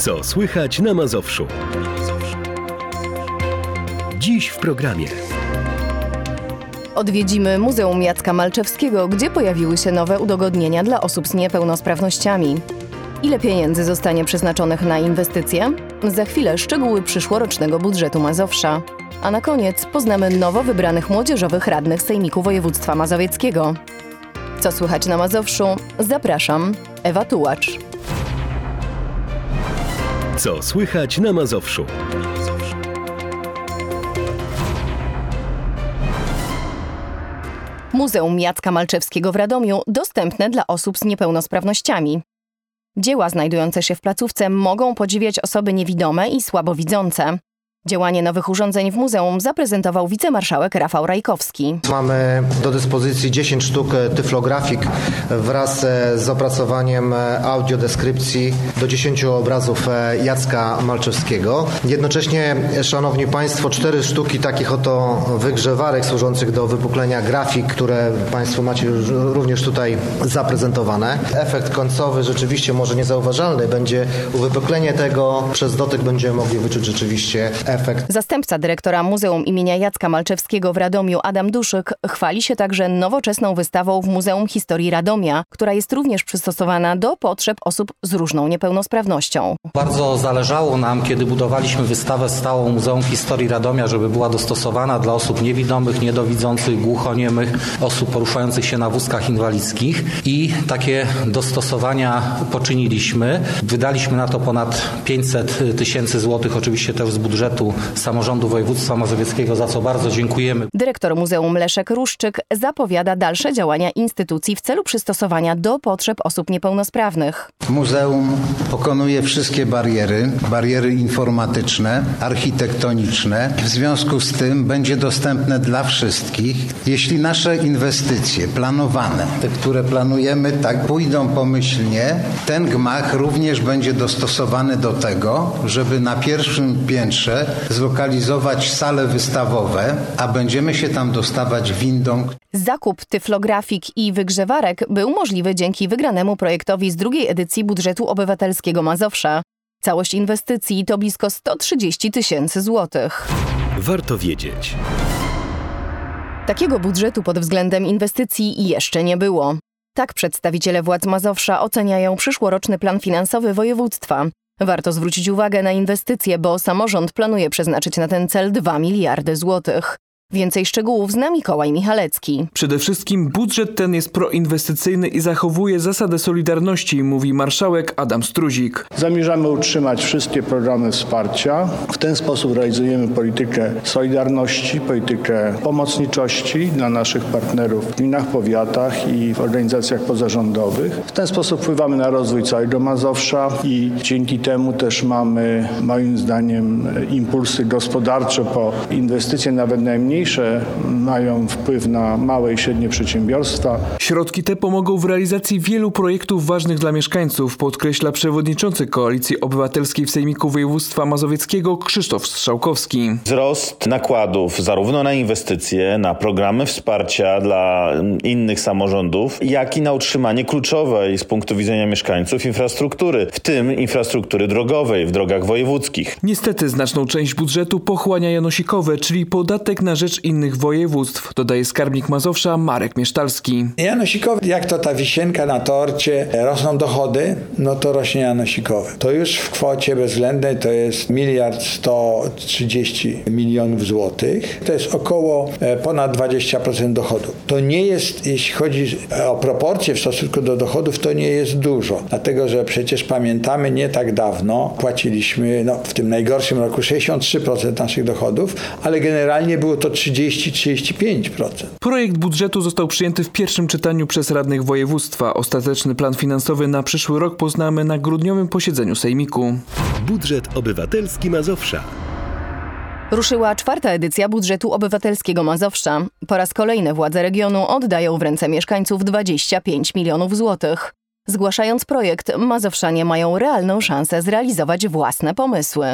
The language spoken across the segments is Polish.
Co słychać na Mazowszu? Dziś w programie. Odwiedzimy Muzeum Jacka Malczewskiego, gdzie pojawiły się nowe udogodnienia dla osób z niepełnosprawnościami. Ile pieniędzy zostanie przeznaczonych na inwestycje? Za chwilę szczegóły przyszłorocznego budżetu Mazowsza. A na koniec poznamy nowo wybranych młodzieżowych radnych Sejmiku Województwa Mazowieckiego. Co słychać na Mazowszu? Zapraszam, Ewa Tułacz. Co słychać na Mazowszu? Muzeum Jacka Malczewskiego w Radomiu dostępne dla osób z niepełnosprawnościami. Dzieła znajdujące się w placówce mogą podziwiać osoby niewidome i słabowidzące. Działanie nowych urządzeń w muzeum zaprezentował wicemarszałek Rafał Rajkowski. Mamy do dyspozycji 10 sztuk tyflografik wraz z opracowaniem audiodeskrypcji do 10 obrazów Jacka Malczewskiego. Jednocześnie, szanowni państwo, 4 sztuki takich oto wygrzewarek służących do wypuklenia grafik, które państwo macie również tutaj zaprezentowane. Efekt końcowy rzeczywiście może niezauważalny będzie uwypuklenie tego, przez dotyk będziemy mogli wyczuć rzeczywiście efekt. Zastępca dyrektora Muzeum imienia Jacka Malczewskiego w Radomiu Adam Duszyk chwali się także nowoczesną wystawą w Muzeum Historii Radomia, która jest również przystosowana do potrzeb osób z różną niepełnosprawnością. Bardzo zależało nam, kiedy budowaliśmy wystawę stałą Muzeum Historii Radomia, żeby była dostosowana dla osób niewidomych, niedowidzących, głuchoniemych, osób poruszających się na wózkach inwalidzkich i takie dostosowania poczyniliśmy. Wydaliśmy na to ponad 500 tysięcy złotych, oczywiście też z budżetu Samorządu Województwa Mazowieckiego, za co bardzo dziękujemy. Dyrektor Muzeum Leszek Ruszczyk zapowiada dalsze działania instytucji w celu przystosowania do potrzeb osób niepełnosprawnych. Muzeum pokonuje wszystkie bariery informatyczne, architektoniczne. W związku z tym będzie dostępne dla wszystkich. Jeśli nasze inwestycje planowane, te, które planujemy, tak pójdą pomyślnie, ten gmach również będzie dostosowany do tego, żeby na pierwszym piętrze zlokalizować sale wystawowe, a będziemy się tam dostawać windą. Zakup tyflografik i wygrzewarek był możliwy dzięki wygranemu projektowi z drugiej edycji budżetu obywatelskiego Mazowsza. Całość inwestycji to blisko 130 tysięcy złotych. Warto wiedzieć. Takiego budżetu pod względem inwestycji jeszcze nie było. Tak przedstawiciele władz Mazowsza oceniają przyszłoroczny plan finansowy województwa. Warto zwrócić uwagę na inwestycje, bo samorząd planuje przeznaczyć na ten cel 2 miliardy złotych. Więcej szczegółów zna Mikołaj Michalecki. Przede wszystkim budżet ten jest proinwestycyjny i zachowuje zasadę solidarności, mówi marszałek Adam Struzik. Zamierzamy utrzymać wszystkie programy wsparcia. W ten sposób realizujemy politykę solidarności, politykę pomocniczości dla naszych partnerów w gminach, powiatach i w organizacjach pozarządowych. W ten sposób wpływamy na rozwój całego Mazowsza i dzięki temu też mamy, moim zdaniem, impulsy gospodarcze, bo inwestycje nawet najmniejsze mają wpływ na małe i średnie przedsiębiorstwa. Środki te pomogą w realizacji wielu projektów ważnych dla mieszkańców, podkreśla przewodniczący Koalicji Obywatelskiej w Sejmiku Województwa Mazowieckiego Krzysztof Strzałkowski. Wzrost nakładów zarówno na inwestycje, na programy wsparcia dla innych samorządów, jak i na utrzymanie kluczowej z punktu widzenia mieszkańców infrastruktury, w tym infrastruktury drogowej w drogach wojewódzkich. Niestety znaczną część budżetu pochłania janosikowe, czyli podatek na rzecz innych województw, dodaje skarbnik Mazowsza Marek Miesztalski. Janosikowy, jak to ta wisienka na torcie, rosną dochody, no to rośnie janosikowy. To już w kwocie bezwzględnej to jest 1 130 milionów złotych. To jest około ponad 20% dochodu. To nie jest, jeśli chodzi o proporcje w stosunku do dochodów, to nie jest dużo. Dlatego, że przecież pamiętamy, nie tak dawno płaciliśmy w tym najgorszym roku 63% naszych dochodów, ale generalnie było to 30-35%. Projekt budżetu został przyjęty w pierwszym czytaniu przez radnych województwa. Ostateczny plan finansowy na przyszły rok poznamy na grudniowym posiedzeniu Sejmiku. Budżet obywatelski Mazowsza. Ruszyła 4. edycja budżetu obywatelskiego Mazowsza. Po raz kolejny władze regionu oddają w ręce mieszkańców 25 milionów złotych. Zgłaszając projekt, mazowszanie mają realną szansę zrealizować własne pomysły.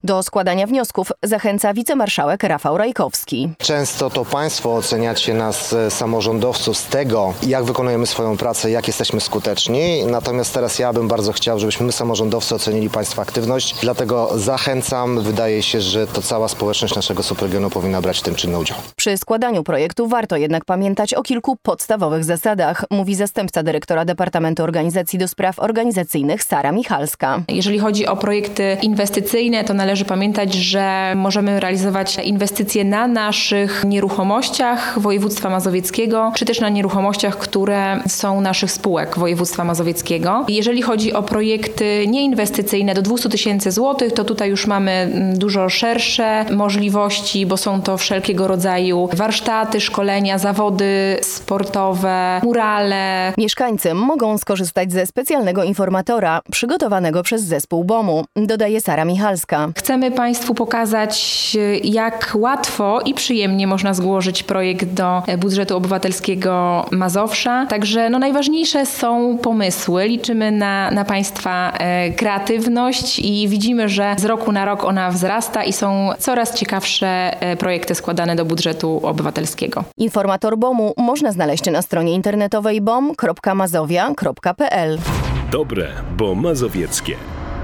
Do składania wniosków zachęca wicemarszałek Rafał Rajkowski. Często to państwo oceniacie nas, samorządowców, z tego, jak wykonujemy swoją pracę, jak jesteśmy skuteczni. Natomiast teraz ja bym bardzo chciał, żebyśmy my, samorządowcy, ocenili państwa aktywność. Dlatego zachęcam. Wydaje się, że to cała społeczność naszego subregionu powinna brać w tym czynny udział. Przy składaniu projektu warto jednak pamiętać o kilku podstawowych zasadach, mówi zastępca dyrektora Departamentu Organizacji do Spraw Organizacyjnych Sara Michalska. Jeżeli chodzi o projekty inwestycyjne, to należy pamiętać, że możemy realizować inwestycje na naszych nieruchomościach województwa mazowieckiego, czy też na nieruchomościach, które są naszych spółek województwa mazowieckiego. Jeżeli chodzi o projekty nieinwestycyjne do 200 000 złotych, to tutaj już mamy dużo szersze możliwości, bo są to wszelkiego rodzaju warsztaty, szkolenia, zawody sportowe, murale. Mieszkańcy mogą skorzystać ze specjalnego informatora przygotowanego przez zespół BOM-u, dodaje Sara Michalska. Chcemy Państwu pokazać, jak łatwo i przyjemnie można złożyć projekt do budżetu obywatelskiego Mazowsza. Także najważniejsze są pomysły. Liczymy na Państwa kreatywność i widzimy, że z roku na rok ona wzrasta i są coraz ciekawsze projekty składane do budżetu obywatelskiego. Informator BOM-u można znaleźć na stronie internetowej bom.mazowia.pl. Dobre, bo mazowieckie.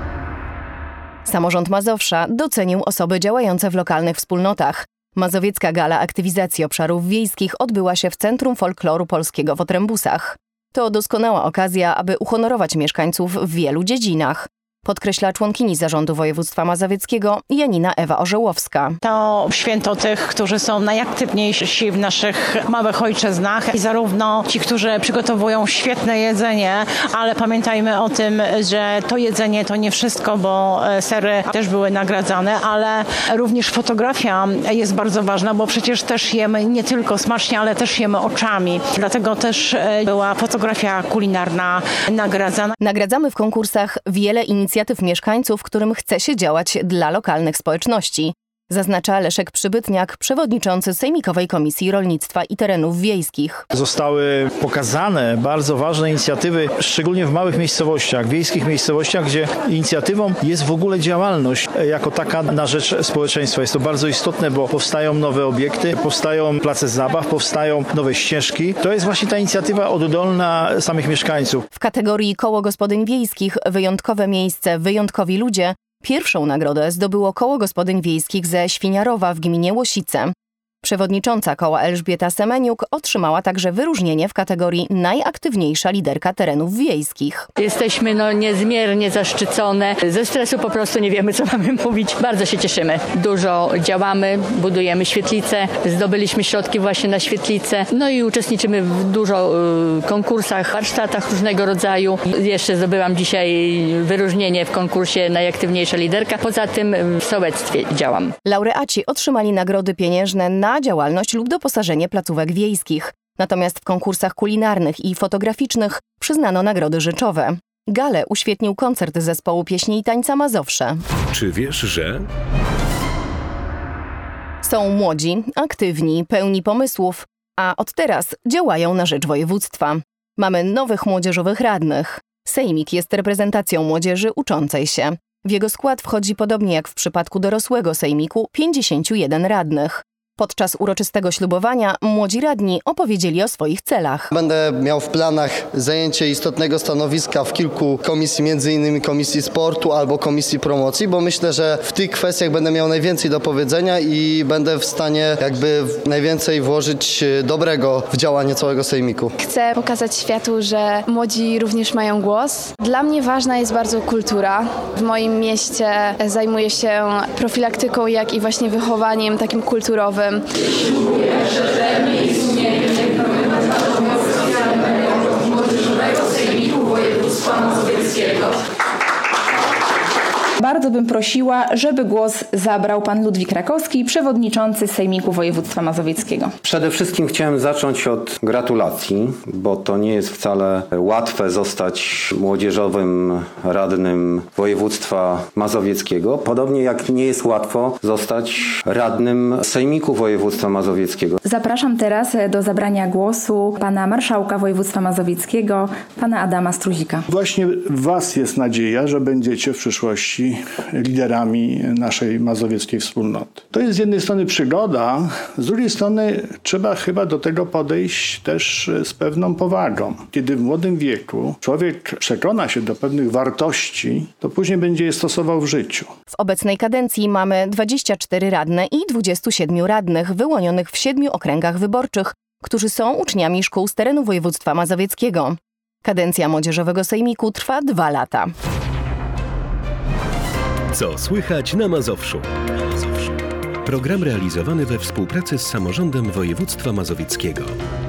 Samorząd Mazowsza docenił osoby działające w lokalnych wspólnotach. Mazowiecka Gala Aktywizacji Obszarów Wiejskich odbyła się w Centrum Folkloru Polskiego w Otrębusach. To doskonała okazja, aby uhonorować mieszkańców w wielu dziedzinach, podkreśla członkini Zarządu Województwa Mazowieckiego Janina Ewa Orzełowska. To święto tych, którzy są najaktywniejsi w naszych małych ojczyznach i zarówno ci, którzy przygotowują świetne jedzenie, ale pamiętajmy o tym, że to jedzenie to nie wszystko, bo sery też były nagradzane, ale również fotografia jest bardzo ważna, bo przecież też jemy nie tylko smacznie, ale też jemy oczami. Dlatego też była fotografia kulinarna nagradzana. Nagradzamy w konkursach wiele inicjatyw mieszkańców, którym chce się działać dla lokalnych społeczności, zaznacza Leszek Przybytniak, przewodniczący Sejmikowej Komisji Rolnictwa i Terenów Wiejskich. Zostały pokazane bardzo ważne inicjatywy, szczególnie w małych miejscowościach, wiejskich miejscowościach, gdzie inicjatywą jest w ogóle działalność jako taka na rzecz społeczeństwa. Jest to bardzo istotne, bo powstają nowe obiekty, powstają place zabaw, powstają nowe ścieżki. To jest właśnie ta inicjatywa oddolna samych mieszkańców. W kategorii Koło Gospodyń Wiejskich Wyjątkowe Miejsce, Wyjątkowi Ludzie pierwszą nagrodę zdobyło Koło Gospodyń Wiejskich ze Świniarowa w gminie Łosice. Przewodnicząca koła Elżbieta Semeniuk otrzymała także wyróżnienie w kategorii Najaktywniejsza liderka terenów wiejskich. Jesteśmy niezmiernie zaszczycone. Ze stresu po prostu nie wiemy, co mamy mówić. Bardzo się cieszymy. Dużo działamy, budujemy świetlice, zdobyliśmy środki właśnie na świetlice. I uczestniczymy w dużo konkursach, warsztatach różnego rodzaju. Jeszcze zdobyłam dzisiaj wyróżnienie w konkursie Najaktywniejsza liderka. Poza tym w sołectwie działam. Laureaci otrzymali nagrody pieniężne na działalność lub doposażenie placówek wiejskich. Natomiast w konkursach kulinarnych i fotograficznych przyznano nagrody rzeczowe. Galę uświetnił koncert zespołu pieśni i tańca Mazowsze. Czy wiesz, że... Są młodzi, aktywni, pełni pomysłów, a od teraz działają na rzecz województwa. Mamy nowych młodzieżowych radnych. Sejmik jest reprezentacją młodzieży uczącej się. W jego skład wchodzi, podobnie jak w przypadku dorosłego sejmiku, 51 radnych. Podczas uroczystego ślubowania młodzi radni opowiedzieli o swoich celach. Będę miał w planach zajęcie istotnego stanowiska w kilku komisji, m.in. Komisji Sportu albo Komisji Promocji, bo myślę, że w tych kwestiach będę miał najwięcej do powiedzenia i będę w stanie najwięcej włożyć dobrego w działanie całego sejmiku. Chcę pokazać światu, że młodzi również mają głos. Dla mnie ważna jest bardzo kultura. W moim mieście zajmuję się profilaktyką, jak i właśnie wychowaniem takim kulturowym. Mówię, że rzetelnie i sumiennie młodzieżowego sejmiku województwa mazowieckiego. Bardzo bym prosiła, żeby głos zabrał pan Ludwik Rakowski, przewodniczący Sejmiku Województwa Mazowieckiego. Przede wszystkim chciałem zacząć od gratulacji, bo to nie jest wcale łatwe zostać młodzieżowym radnym województwa mazowieckiego. Podobnie jak nie jest łatwo zostać radnym Sejmiku Województwa Mazowieckiego. Zapraszam teraz do zabrania głosu pana marszałka województwa mazowieckiego, pana Adama Struzika. Właśnie w was jest nadzieja, że będziecie w przyszłości liderami naszej mazowieckiej wspólnoty. To jest z jednej strony przygoda, z drugiej strony trzeba chyba do tego podejść też z pewną powagą. Kiedy w młodym wieku człowiek przekona się do pewnych wartości, to później będzie je stosował w życiu. W obecnej kadencji mamy 24 radne i 27 radnych wyłonionych w 7 okręgach wyborczych, którzy są uczniami szkół z terenu województwa mazowieckiego. Kadencja Młodzieżowego Sejmiku trwa 2 lata. Co słychać na Mazowszu? Program realizowany we współpracy z samorządem województwa mazowieckiego.